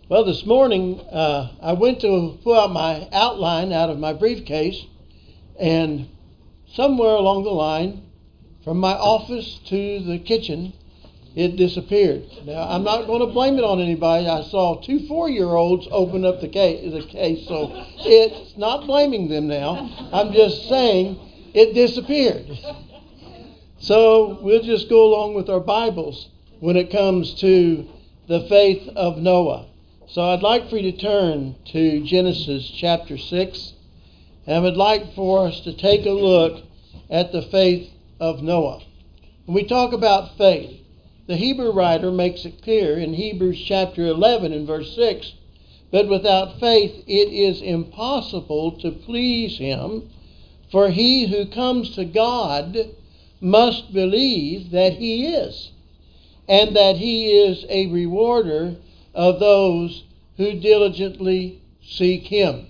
Well, this morning I went to pull out my outline out of my briefcase, and somewhere along the line, from my office to the kitchen, it disappeared. Now, I'm not going to blame it on anybody. I saw two 4-year-olds open up the case, so it's not blaming them now. I'm just saying it disappeared. So we'll just go along with our Bibles when it comes to the faith of Noah. So I'd like for you to turn to Genesis chapter 6, and I would like for us to take a look at the faith of Noah. When we talk about faith, the Hebrew writer makes it clear in Hebrews chapter 11 and verse 6, "But without faith it is impossible to please him, for he who comes to God must believe that he is, and that he is a rewarder of those who diligently seek him."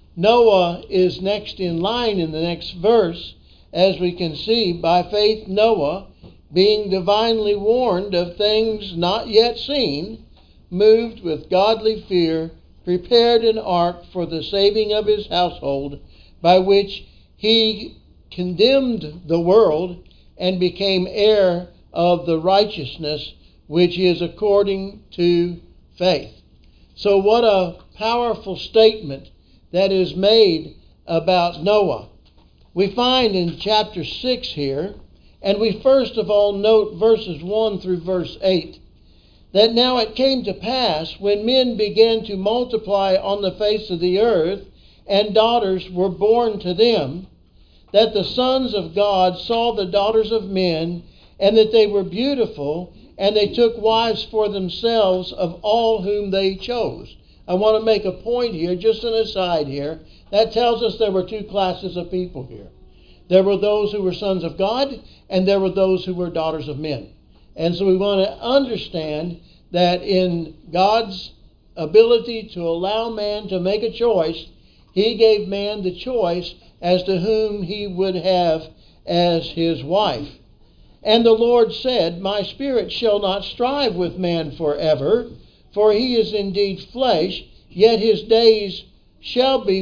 Noah is next in line in the next verse, as we can see. By faith Noah, being divinely warned of things not yet seen, moved with godly fear, prepared an ark for the saving of his household, by which he condemned the world and became heir of the righteousness which is according to faith. So what a powerful statement that is made about Noah. We find in chapter 6 here, and we first of all note verses 1 through verse 8, that now it came to pass when men began to multiply on the face of the earth, and daughters were born to them, that the sons of God saw the daughters of men, and that they were beautiful, and they took wives for themselves of all whom they chose. I want to make a point here, just an aside here. That tells us there were two classes of people here. There were those who were sons of God, and there were those who were daughters of men. And so we want to understand that in God's ability to allow man to make a choice, he gave man the choice as to whom he would have as his wife. "And the Lord said, My spirit shall not strive with man forever, for he is indeed flesh, yet his days shall be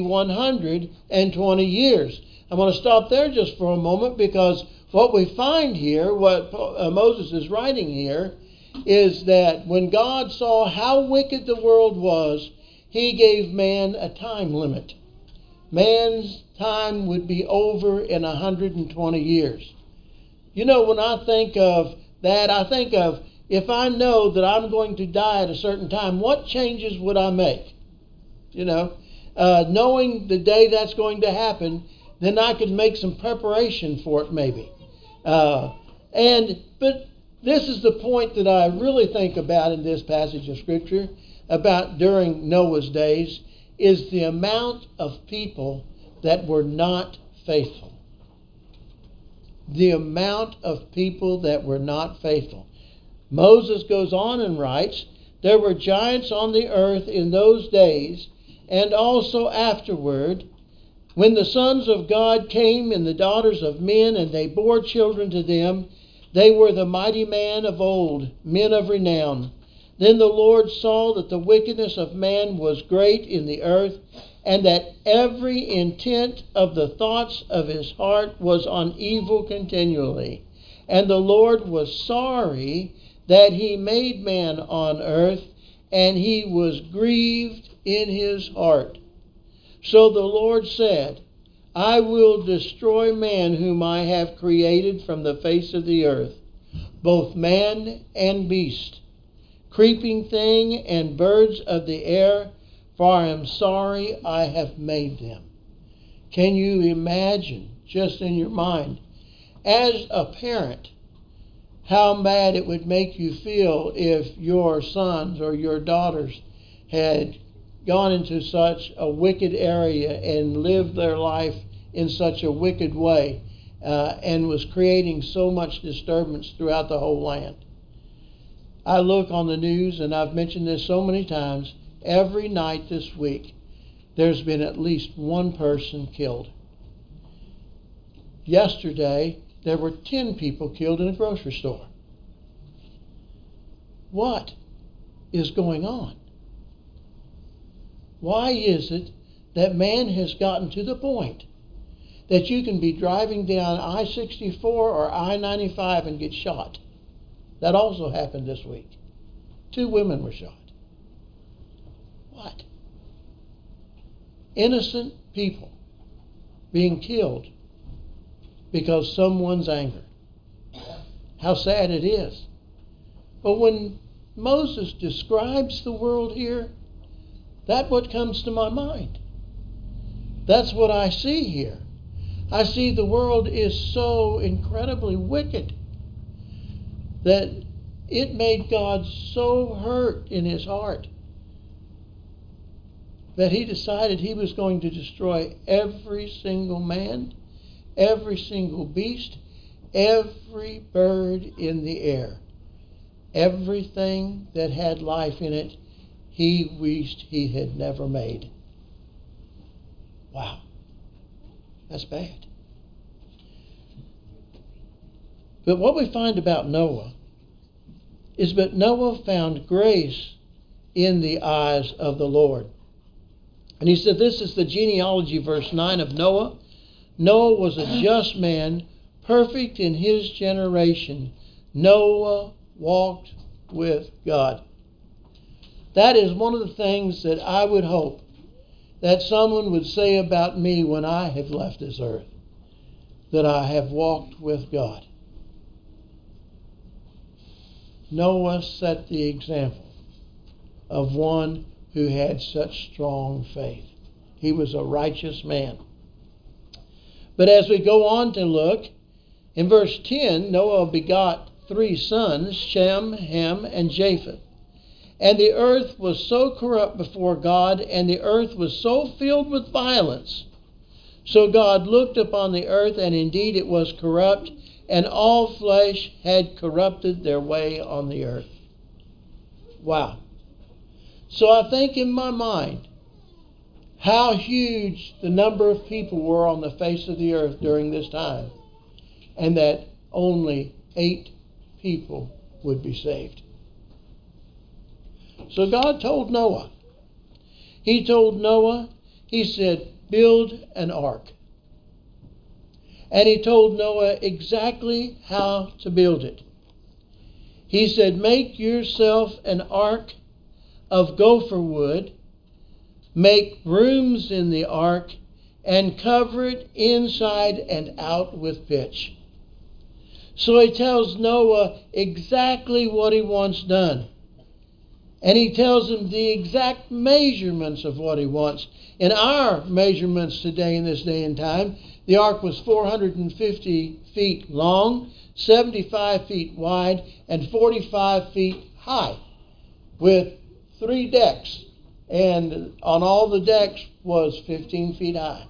120 years. I want to stop there just for a moment, because what we find here, what Moses is writing here, is that when God saw how wicked the world was, he gave man a time limit. Man's time would be over in 120 years. You know, when I think of that, I think of, if I know that I'm going to die at a certain time, what changes would I make? Knowing the day that's going to happen, then I could make some preparation for it maybe. But this is the point that I really think about in this passage of Scripture, about during Noah's days, is the amount of people that were not faithful. The amount of people that were not faithful. Moses goes on and writes, "There were giants on the earth in those days, and also afterward, when the sons of God came and the daughters of men, and they bore children to them, they were the mighty men of old, men of renown. Then the Lord saw that the wickedness of man was great in the earth, and that every intent of the thoughts of his heart was on evil continually. And the Lord was sorry that he made man on earth, and he was grieved in his heart. So the Lord said, I will destroy man whom I have created from the face of the earth, both man and beast, creeping thing and birds of the air, for I am sorry I have made them." Can you imagine, just in your mind, as a parent, how mad it would make you feel if your sons or your daughters had gone into such a wicked area and lived their life in such a wicked way, and was creating so much disturbance throughout the whole land? I look on the news, and I've mentioned this so many times, every night this week there's been at least one person killed. Yesterday there were 10 people killed in a grocery store. What is going on? Why is it that man has gotten to the point that you can be driving down I-64 or I-95 and get shot? That also happened this week. 2 women were shot. What? Innocent people being killed because someone's anger. How sad it is. But when Moses describes the world here, that's what comes to my mind. That's what I see here. I see the world is so incredibly wicked that it made God so hurt in his heart that he decided he was going to destroy every single man, every single beast, every bird in the air. Everything that had life in it, he wished he had never made. Wow. That's bad. But what we find about Noah is that Noah found grace in the eyes of the Lord. And he said, this is the genealogy, verse 9 of Noah. Noah was a just man, perfect in his generation. Noah walked with God. That is one of the things that I would hope that someone would say about me when I have left this earth, that I have walked with God. Noah set the example of one who had such strong faith. He was a righteous man. But as we go on to look, in verse 10, Noah begot 3 sons, Shem, Ham, and Japheth. And the earth was so corrupt before God, and the earth was so filled with violence. So God looked upon the earth, and indeed it was corrupt, and all flesh had corrupted their way on the earth. Wow. So I think in my mind how huge the number of people were on the face of the earth during this time, and that only 8 people would be saved. So God told Noah. He told Noah, he said, build an ark. And he told Noah exactly how to build it. He said, make yourself an ark of gopher wood, make rooms in the ark, and cover it inside and out with pitch. So he tells Noah exactly what he wants done. And he tells him the exact measurements of what he wants. In our measurements today, in this day and time, the ark was 450 feet long, 75 feet wide, and 45 feet high, with 3 decks. And on all the decks was 15 feet high.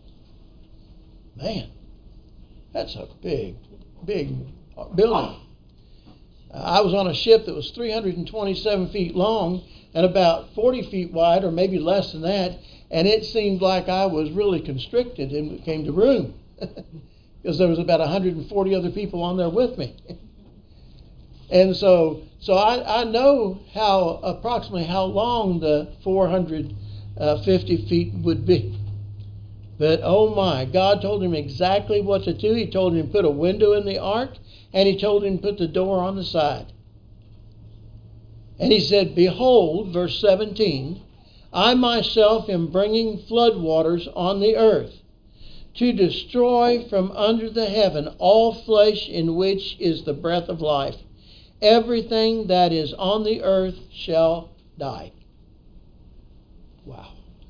Man, that's a big building. I was on a ship that was 327 feet long and about 40 feet wide, or maybe less than that, and it seemed like I was really constricted when it came to room because there was about 140 other people on there with me. And so I know approximately how long the 450 feet would be. But oh my, God told him exactly what to do. He told him to put a window in the ark, and he told him to put the door on the side. And he said, behold, verse 17, I myself am bringing flood waters on the earth to destroy from under the heaven all flesh in which is the breath of life. Everything that is on the earth shall die. Wow.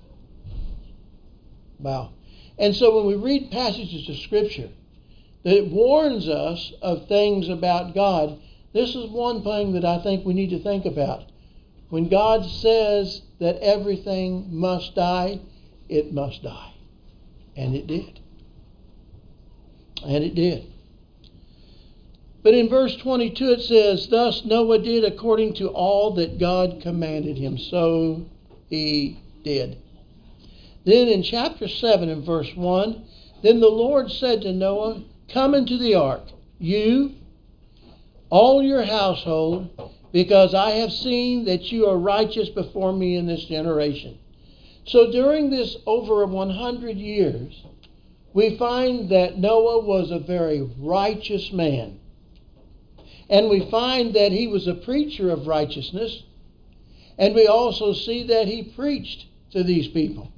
Wow. And so when we read passages of Scripture that warns us of things about God, this is one thing that I think we need to think about. When God says that everything must die, it must die. And it did. And it did. But in verse 22 it says, thus Noah did according to all that God commanded him. So he did. Then in chapter 7 and verse 1, then the Lord said to Noah, come into the ark, you, all your household, because I have seen that you are righteous before me in this generation. So during this over 100 years, we find that Noah was a very righteous man. And we find that he was a preacher of righteousness. And we also see that he preached to these people.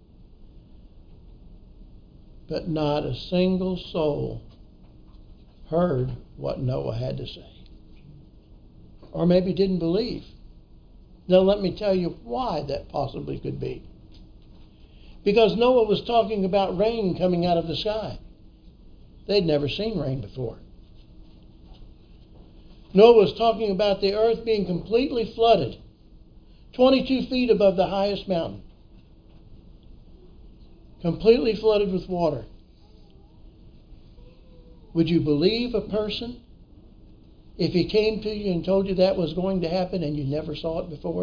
But not a single soul heard what Noah had to say. Or maybe didn't believe. Now let me tell you why that possibly could be. Because Noah was talking about rain coming out of the sky. They'd never seen rain before. Noah was talking about the earth being completely flooded, 22 feet above the highest mountain. Completely flooded with water. Would you believe a person if he came to you and told you that was going to happen and you never saw it before?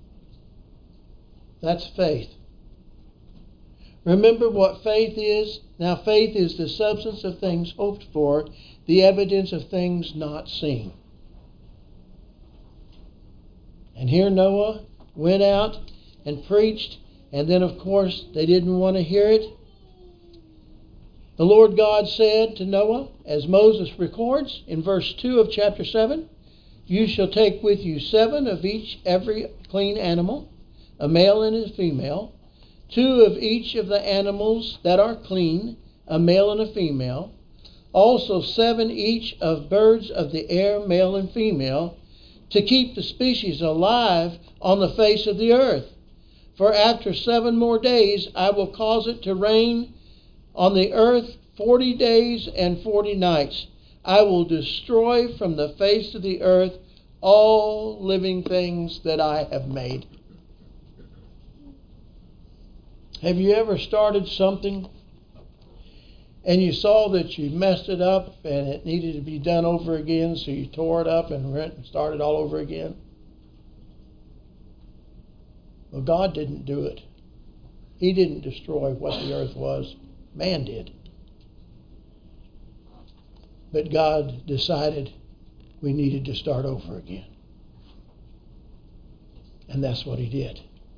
That's faith. Remember what faith is? Now, faith is the substance of things hoped for, the evidence of things not seen. And here Noah went out and preached, and then, of course, they didn't want to hear it. The Lord God said to Noah, as Moses records in verse 2 of chapter 7, "You shall take with you 7 of every clean animal, a male and a female, 2 of each of the animals that are clean, a male and a female, also 7 each of birds of the air, male and female, to keep the species alive on the face of the earth. For after 7 more days I will cause it to rain on the earth 40 days and 40 nights. I will destroy from the face of the earth all living things that I have made." Have you ever started something and you saw that you messed it up and it needed to be done over again, so you tore it up and went and started all over again? Well, God didn't do it. He didn't destroy what the earth was. Man did. But God decided we needed to start over again. And that's what He did.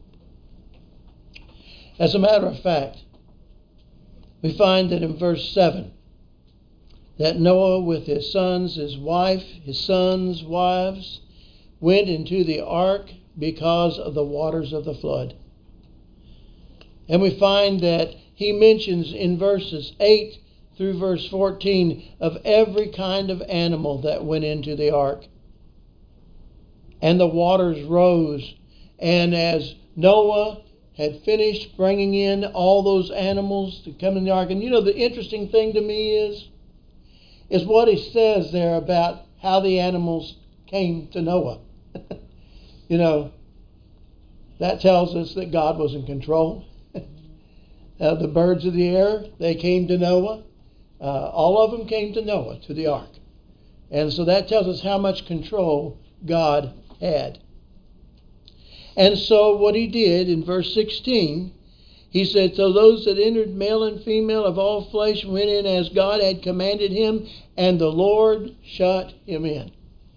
As a matter of fact, we find that in verse 7, that Noah with his sons, his wife, his sons' wives, went into the ark because of the waters of the flood. And we find that he mentions in verses 8 through verse 14 of every kind of animal that went into the ark. And the waters rose, and as Noah had finished bringing in all those animals to come in the ark. And you know, the interesting thing to me is what he says there about how the animals came to Noah. You know, that tells us that God was in control. The birds of the air, they came to Noah. All of them came to Noah, to the ark. And so that tells us how much control God had. And so what he did in verse 16, he said, "So those that entered, male and female of all flesh, went in as God had commanded him, and the Lord shut him in."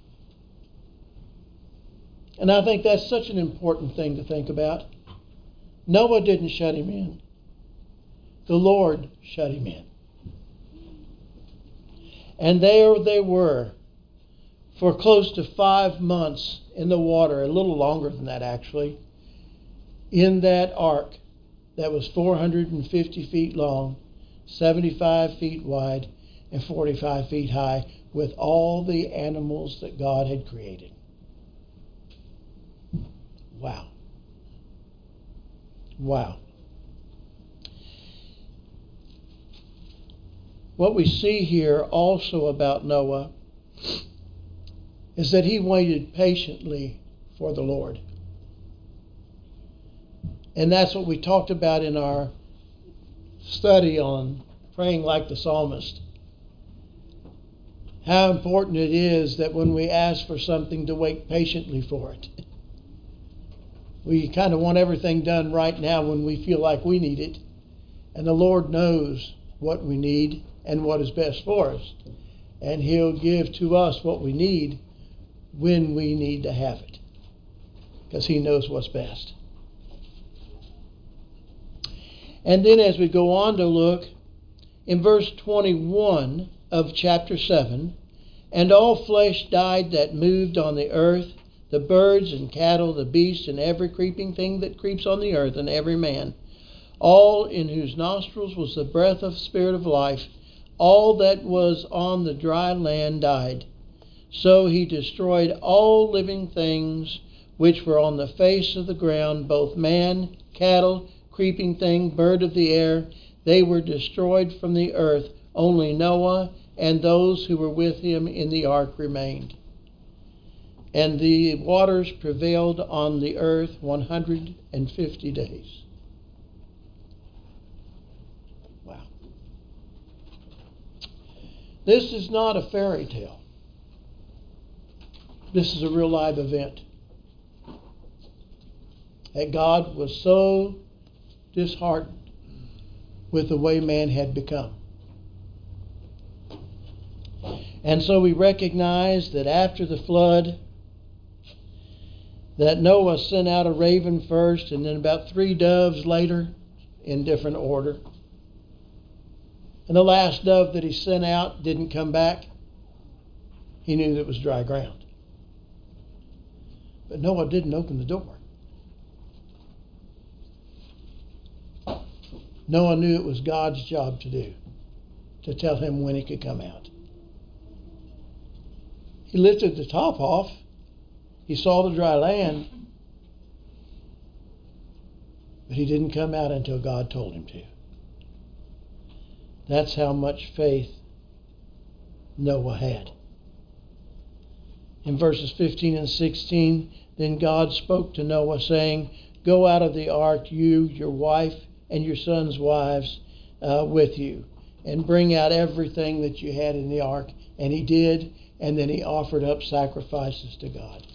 And I think that's such an important thing to think about. Noah didn't shut him in. The Lord shut him in. And there they were for close to 5 months in the water, a little longer than that actually, in that ark that was 450 feet long, 75 feet wide, and 45 feet high, with all the animals that God had created. Wow. Wow. What we see here also about Noah is that he waited patiently for the Lord. And that's what we talked about in our study on praying like the psalmist. How important it is that when we ask for something to wait patiently for it. We kind of want everything done right now when we feel like we need it. And the Lord knows what we need and what is best for us. And He'll give to us what we need when we need to have it. Because He knows what's best. And then as we go on to look, in verse 21 of chapter 7, and all flesh died that moved on the earth, the birds and cattle, the beasts, and every creeping thing that creeps on the earth, and every man, all in whose nostrils was the breath of spirit of life. All that was on the dry land died. So he destroyed all living things which were on the face of the ground, both man, cattle, creeping thing, bird of the air. They were destroyed from the earth. Only Noah and those who were with him in the ark remained. And the waters prevailed on the earth 150 days. Wow. This is not a fairy tale. This is a real live event. That God was so disheartened with the way man had become. And so we recognize that after the flood, that Noah sent out a raven first, and then about 3 doves later in different order. And the last dove that he sent out didn't come back. He knew that it was dry ground. But Noah didn't open the door. Noah knew it was God's job to do, to tell him when he could come out. He lifted the top off. He saw the dry land. But he didn't come out until God told him to. That's how much faith Noah had. In verses 15 and 16, then God spoke to Noah, saying, "Go out of the ark, you, your wife, and your sons' wives with you, and bring out everything that you had in the ark." And he did, and then he offered up sacrifices to God.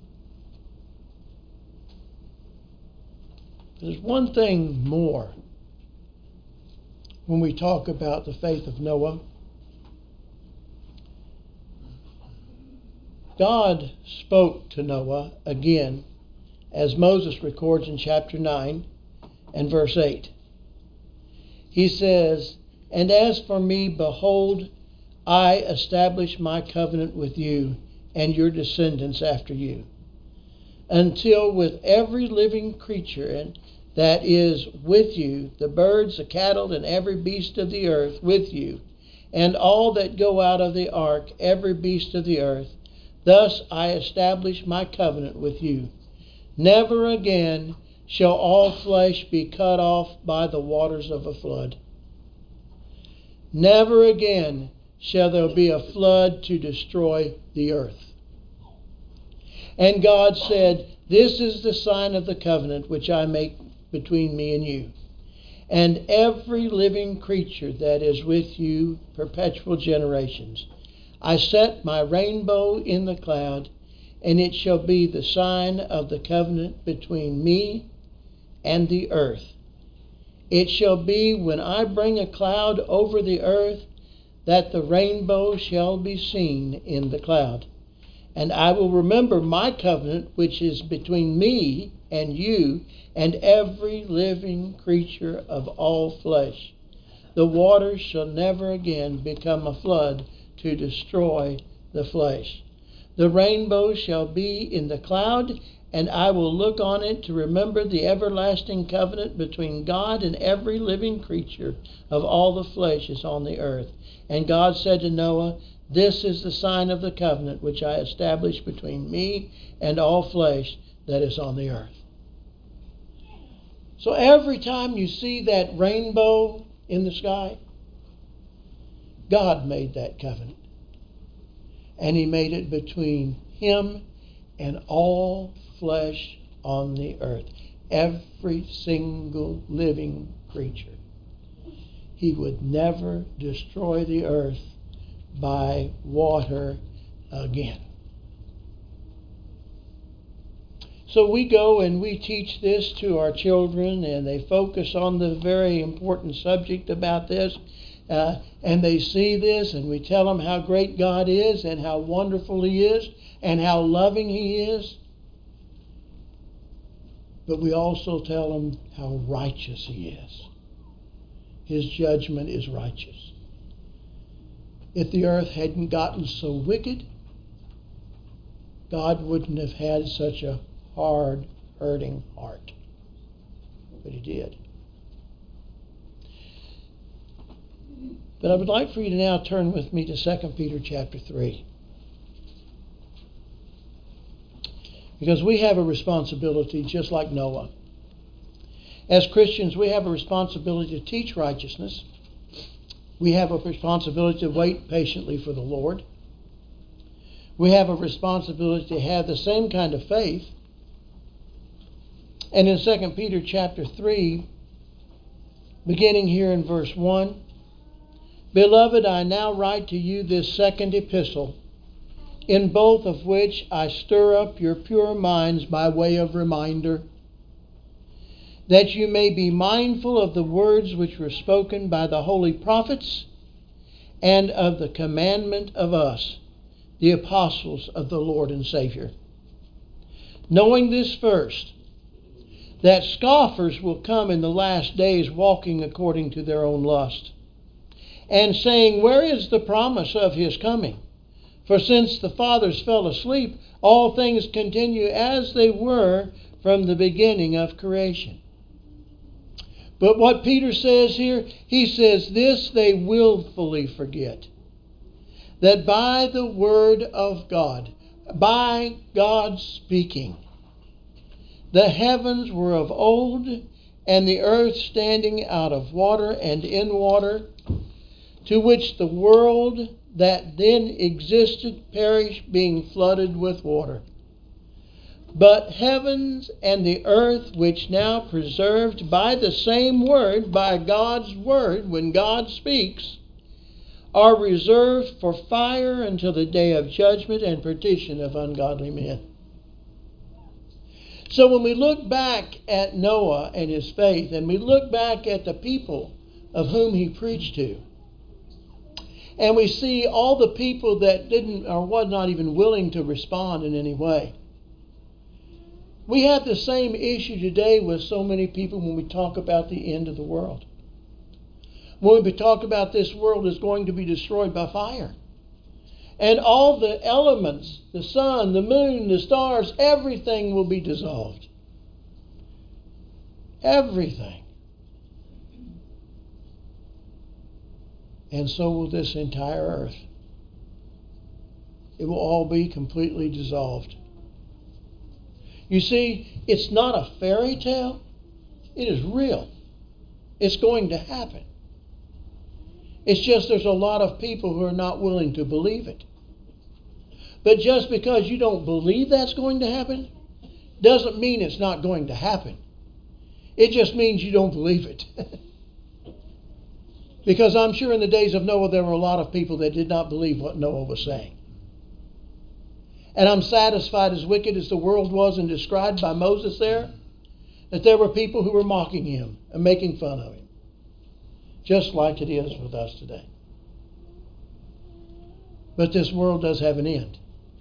There's one thing more when we talk about the faith of Noah. God spoke to Noah again, as Moses records in chapter 9 and verse 8. He says, "And as for me, behold, I establish my covenant with you and your descendants after you, until with every living creature that is with you, the birds, the cattle, and every beast of the earth with you, and all that go out of the ark, every beast of the earth. Thus I establish my covenant with you. Never again shall all flesh be cut off by the waters of a flood. Never again shall there be a flood to destroy the earth." And God said, "This is the sign of the covenant which I make between me and you, and every living creature that is with you perpetual generations. I set my rainbow in the cloud, and it shall be the sign of the covenant between me and the earth. It shall be when I bring a cloud over the earth that the rainbow shall be seen in the cloud. And I will remember my covenant which is between me and you and every living creature of all flesh. The waters shall never again become a flood to destroy the flesh. The rainbow shall be in the cloud, and I will look on it to remember the everlasting covenant between God and every living creature of all the flesh is on the earth." And God said to Noah, "This is the sign of the covenant which I establish between me and all flesh that is on the earth." So every time you see that rainbow in the sky, God made that covenant. And He made it between Him and all flesh on the earth. Every single living creature. He would never destroy the earth by water again. So we go and we teach this to our children, and they focus on the very important subject about this. And they see this, and we tell them how great God is and how wonderful He is and how loving He is. But we also tell them how righteous He is. His judgment is righteous. If the earth hadn't gotten so wicked, God wouldn't have had such a hard, hurting heart. But He did. But I would like for you to now turn with me to 2 Peter chapter 3. Because we have a responsibility just like Noah. As Christians, we have a responsibility to teach righteousness. We have a responsibility to wait patiently for the Lord. We have a responsibility to have the same kind of faith. And in 2 Peter chapter 3, beginning here in verse 1, Beloved, I now write to you this second epistle, in both of which I stir up your pure minds by way of reminder, that you may be mindful of the words which were spoken by the holy prophets, and of the commandment of us, the apostles of the Lord and Savior. Knowing this first, that scoffers will come in the last days walking according to their own lust, and saying, Where is the promise of His coming? For since the fathers fell asleep, all things continue as they were from the beginning of creation. But what Peter says here, he says, This they willfully forget, that by the word of God, by God speaking, the heavens were of old, and the earth standing out of water and in water, to which the world that then existed perished, being flooded with water. But heavens and the earth, which now preserved by the same word, by God's word, when God speaks, are reserved for fire until the day of judgment and perdition of ungodly men. So when we look back at Noah and his faith, and we look back at the people of whom he preached to, and we see all the people that didn't or was not even willing to respond in any way, we have the same issue today with so many people when we talk about the end of the world. When we talk about this world is going to be destroyed by fire. And all the elements, the sun, the moon, the stars, everything will be dissolved. Everything. And so will this entire earth. It will all be completely dissolved. You see, it's not a fairy tale. It is real. It's going to happen. It's just there's a lot of people who are not willing to believe it. But just because you don't believe that's going to happen, doesn't mean it's not going to happen. It just means you don't believe it. Because I'm sure in the days of Noah there were a lot of people that did not believe what Noah was saying. And I'm satisfied, as wicked as the world was and described by Moses there, that there were people who were mocking him and making fun of him. Just like it is with us today. But this world does have an end.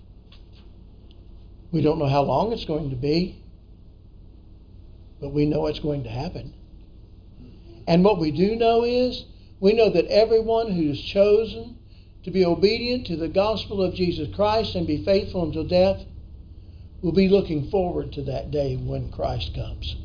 We don't know how long it's going to be, but we know it's going to happen. And what we do know is, we know that everyone who's chosen to be obedient to the gospel of Jesus Christ and be faithful until death will be looking forward to that day when Christ comes.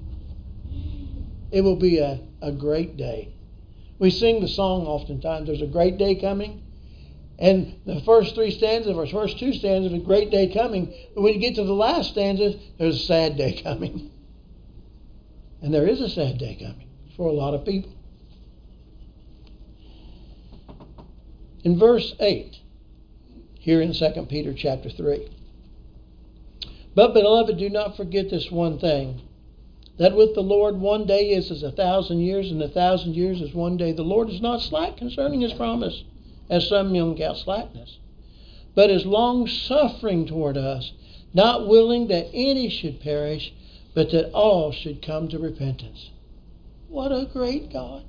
It will be a great day. We sing the song oftentimes, there's a great day coming. And the first three stanzas, or first two stanzas, a great day coming. But when you get to the last stanza, there's a sad day coming. And there is a sad day coming for a lot of people. In verse 8, here in 2 Peter chapter 3. But, beloved, do not forget this one thing, that with the Lord 1 day is as 1,000 years, and 1,000 years is 1 day. The Lord is not slack concerning His promise, as some men count slackness, but is long-suffering toward us, not willing that any should perish, but that all should come to repentance. What a great God.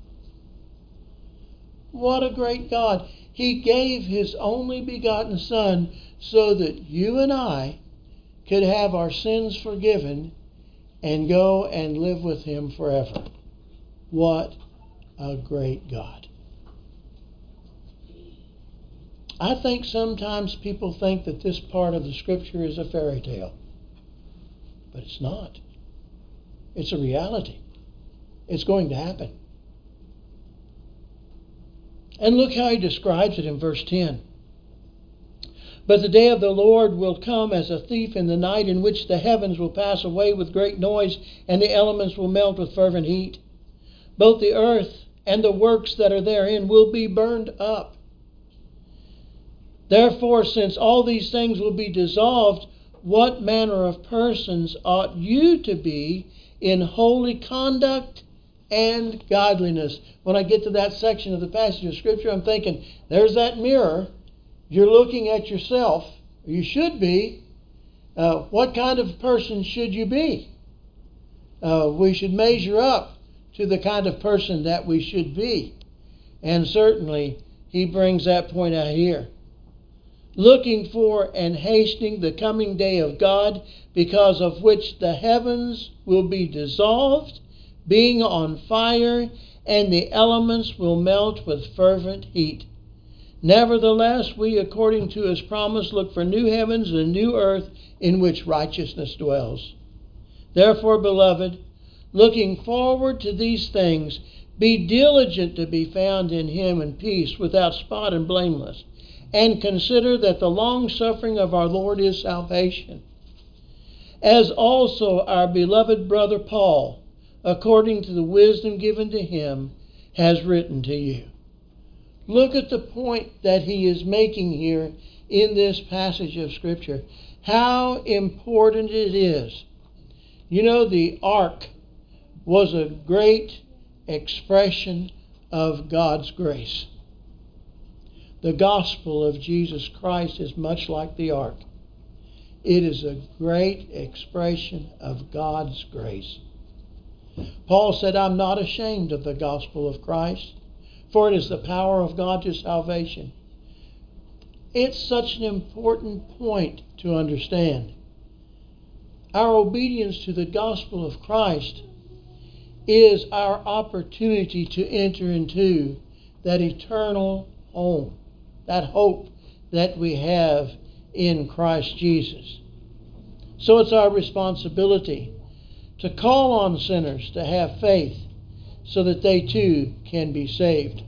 What a great God. He gave His only begotten Son so that you and I could have our sins forgiven and go and live with Him forever. What a great God. I think sometimes people think that this part of the Scripture is a fairy tale. But it's not. It's a reality. It's going to happen. And look how he describes it in verse 10. But the day of the Lord will come as a thief in the night, in which the heavens will pass away with great noise, and the elements will melt with fervent heat. Both the earth and the works that are therein will be burned up. Therefore, since all these things will be dissolved, what manner of persons ought you to be in holy conduct and godliness? When I get to that section of the passage of Scripture, I'm thinking, there's that mirror. You're looking at yourself. You should be. What kind of person should you be? We should measure up to the kind of person that we should be. And certainly, he brings that point out here. Looking for and hastening the coming day of God, because of which the heavens will be dissolved, being on fire, and the elements will melt with fervent heat. Nevertheless, we, according to his promise, look for new heavens and a new earth in which righteousness dwells. Therefore, beloved, looking forward to these things, be diligent to be found in him in peace, without spot and blameless. And consider that the long-suffering of our Lord is salvation. As also our beloved brother Paul, according to the wisdom given to him, has written to you. Look at the point that he is making here in this passage of Scripture. How important it is. You know, the ark was a great expression of God's grace. The gospel of Jesus Christ is much like the ark. It is a great expression of God's grace. Paul said, I'm not ashamed of the gospel of Christ, for it is the power of God to salvation. It's such an important point to understand. Our obedience to the gospel of Christ is our opportunity to enter into that eternal home, that hope that we have in Christ Jesus. So it's our responsibility to call on sinners to have faith so that they too can be saved.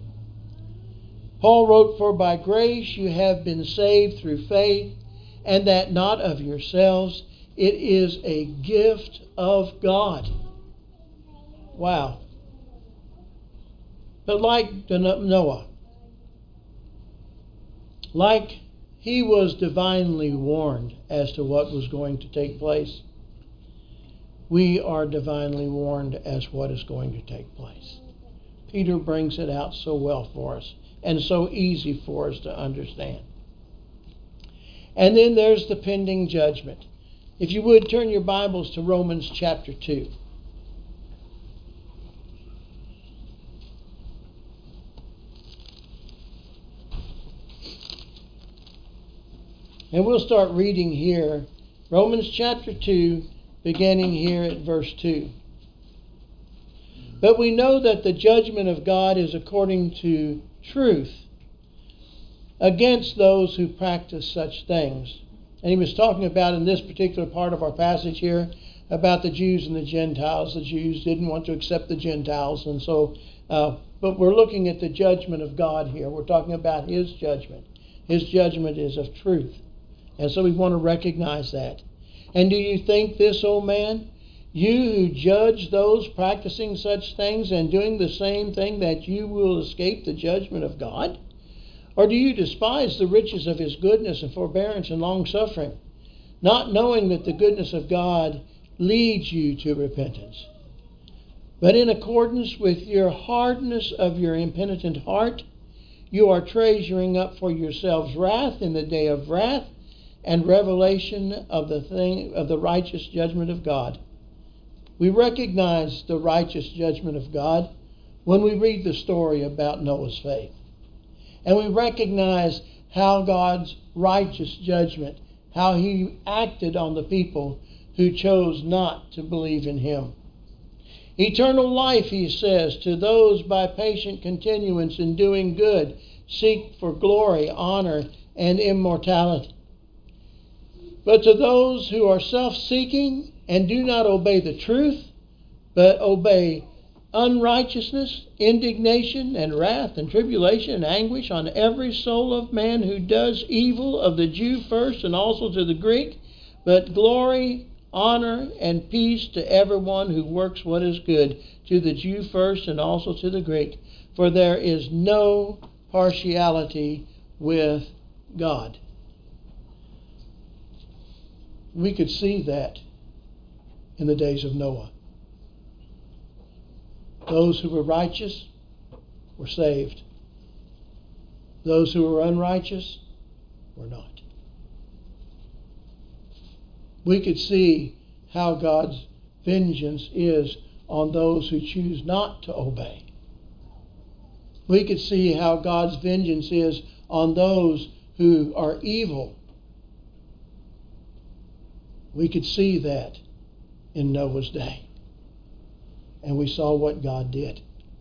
Paul wrote, for by grace you have been saved through faith, and that not of yourselves. It is a gift of God. Wow. But like Noah, like he was divinely warned as to what was going to take place, we are divinely warned as what is going to take place. Peter brings it out so well for us and so easy for us to understand. And then there's the pending judgment. If you would, turn your Bibles to Romans chapter 2. And we'll start reading here, Romans chapter 2, beginning here at verse 2. But we know that the judgment of God is according to truth against those who practice such things. And he was talking about in this particular part of our passage here about the Jews and the Gentiles. The Jews didn't want to accept the Gentiles, and so, but we're looking at the judgment of God here. We're talking about his judgment. His judgment is of truth. And so we want to recognize that. And do you think this, O man, you who judge those practicing such things and doing the same thing, that you will escape the judgment of God? Or do you despise the riches of his goodness and forbearance and long-suffering, not knowing that the goodness of God leads you to repentance? But in accordance with your hardness of your impenitent heart, you are treasuring up for yourselves wrath in the day of wrath and revelation of the righteous judgment of God. We recognize the righteous judgment of God when we read the story about Noah's faith. And we recognize how God's righteous judgment, how he acted on the people who chose not to believe in him. Eternal life, he says, to those by patient continuance in doing good, seek for glory, honor, and immortality. But to those who are self-seeking and do not obey the truth, but obey unrighteousness, indignation, and wrath, and tribulation, and anguish on every soul of man who does evil, of the Jew first, and also to the Greek, but glory, honor, and peace to everyone who works what is good, to the Jew first, and also to the Greek. For there is no partiality with God. We could see that in the days of Noah. Those who were righteous were saved. Those who were unrighteous were not. We could see how God's vengeance is on those who choose not to obey. We could see how God's vengeance is on those who are evil. We could see that in Noah's day. And we saw what God did.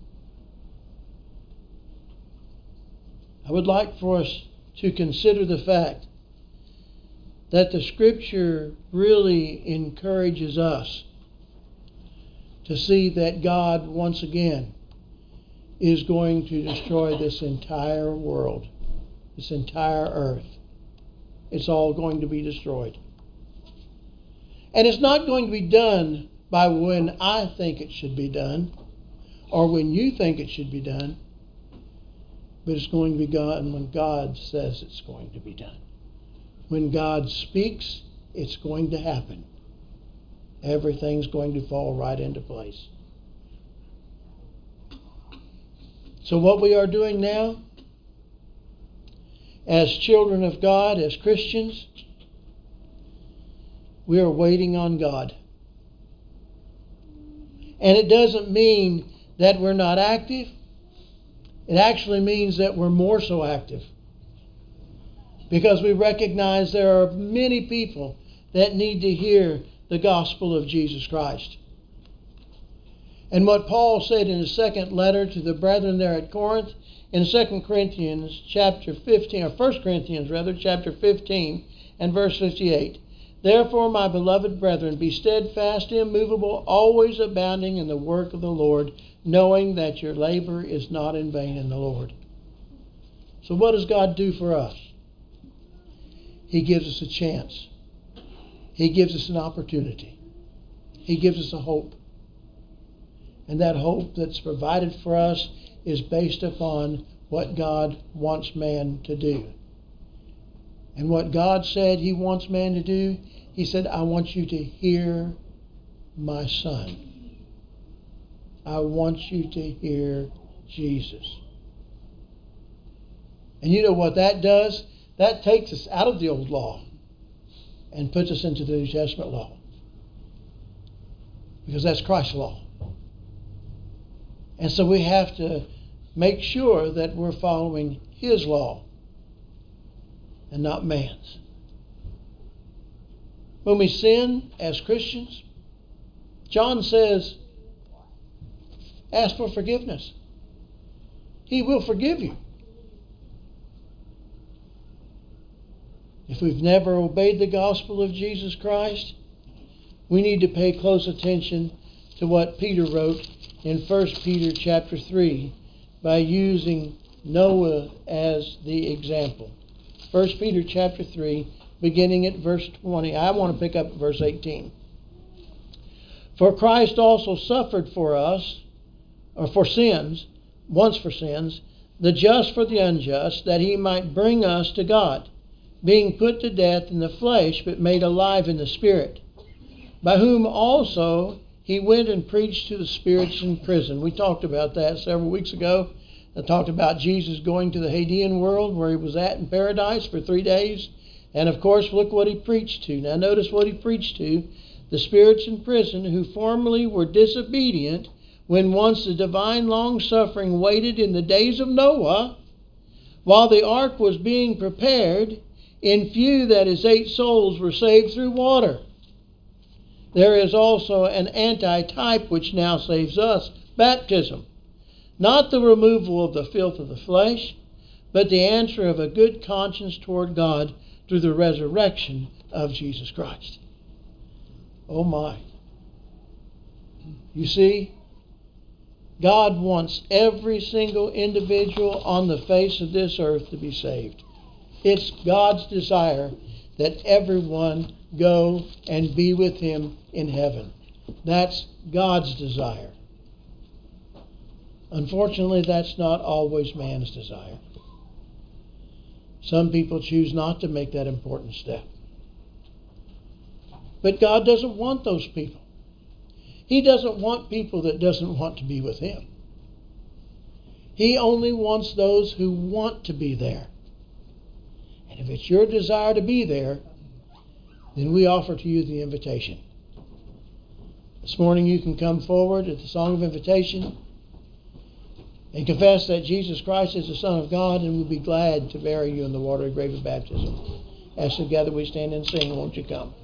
I would like for us to consider the fact that the Scripture really encourages us to see that God, once again, is going to destroy this entire world, this entire earth. It's all going to be destroyed. And it's not going to be done by when I think it should be done, or when you think it should be done, but it's going to be done when God says it's going to be done. When God speaks, it's going to happen. Everything's going to fall right into place. So what we are doing now, as children of God, as Christians, we are waiting on God. And it doesn't mean that we're not active. It actually means that we're more so active. Because we recognize there are many people that need to hear the gospel of Jesus Christ. And what Paul said in his second letter to the brethren there at Corinth, in 2 Corinthians chapter 15, or 1 Corinthians rather, chapter 15 and verse 58. Therefore, my beloved brethren, be steadfast, immovable, always abounding in the work of the Lord, knowing that your labor is not in vain in the Lord. So what does God do for us? He gives us a chance. He gives us an opportunity. He gives us a hope. And that hope that's provided for us is based upon what God wants man to do. And what God said He wants man to do, He said, I want you to hear my Son. I want you to hear Jesus. And you know what that does? That takes us out of the old law and puts us into the New Testament law. Because that's Christ's law. And so we have to make sure that we're following His law and not man's. When we sin as Christians, John says, ask for forgiveness. He will forgive you. If we've never obeyed the gospel of Jesus Christ, we need to pay close attention to what Peter wrote in 1 Peter chapter 3 by using Noah as the example. 1 Peter chapter 3, beginning at verse 20. I want to pick up at verse 18. For Christ also suffered for us, or for sins, once for sins, the just for the unjust, that He might bring us to God, being put to death in the flesh, but made alive in the Spirit, by whom also He went and preached to the spirits in prison. We talked about that several weeks ago. I talked about Jesus going to the Hadean world where He was at in paradise for 3 days. And of course, look what He preached to. Now notice what He preached to. The spirits in prison who formerly were disobedient when once the divine long-suffering waited in the days of Noah, while the ark was being prepared, in few, that is 8 souls, were saved through water. there is also an anti-type which now saves us, baptism. Not the removal of the filth of the flesh, but the answer of a good conscience toward God through the resurrection of Jesus Christ. Oh my. You see, God wants every single individual on the face of this earth to be saved. It's God's desire that everyone go and be with Him in heaven. That's God's desire. Unfortunately, that's not always man's desire. Some people choose not to make that important step. But God doesn't want those people. He doesn't want people that doesn't want to be with Him. He only wants those who want to be there. And if it's your desire to be there, then we offer to you the invitation. This morning you can come forward at the song of invitation and confess that Jesus Christ is the Son of God, and we'll be glad to bury you in the water of grave of baptism. As together we stand and sing, won't you come?